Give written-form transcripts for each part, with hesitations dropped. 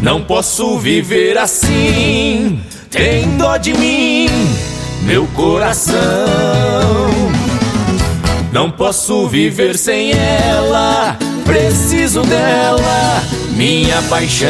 Não posso viver assim, tem dó de mim, meu coração. Não posso viver sem ela, preciso dela, minha paixão.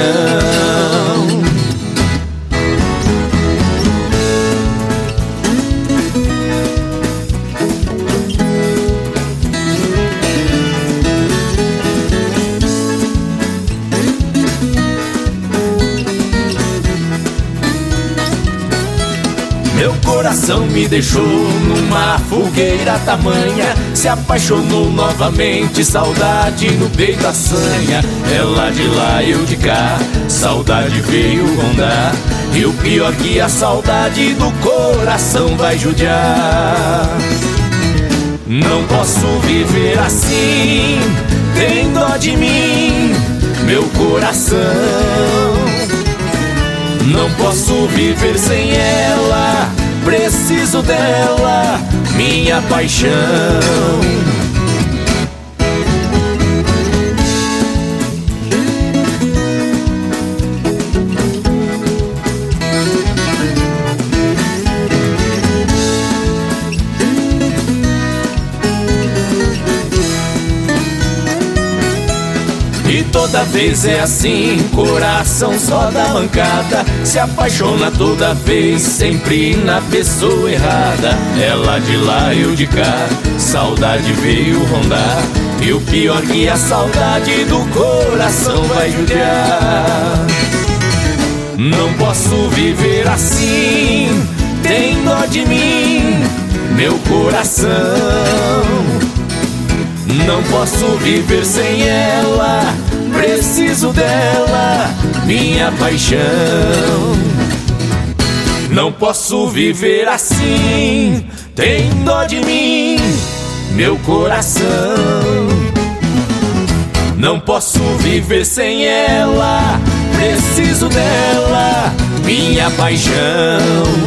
Meu coração me deixou numa fogueira tamanha, se apaixonou novamente, saudade no peito assanha. Ela de lá, eu de cá, saudade veio rondar, e o pior que a saudade do coração vai judiar. Não posso viver assim, tem dó de mim, meu coração. Não posso viver sem ela, preciso dela, minha paixão. E toda vez é assim, coração só dá mancada, se apaixona toda vez, sempre na pessoa errada. Ela de lá, eu de cá, saudade veio rondar, e o pior que a saudade do coração vai judiar. Não posso viver assim, tem dó de mim, meu coração. Não posso viver sem ela, preciso dela, minha paixão. Não posso viver assim, tem dó de mim, meu coração. Não posso viver sem ela, preciso dela, minha paixão.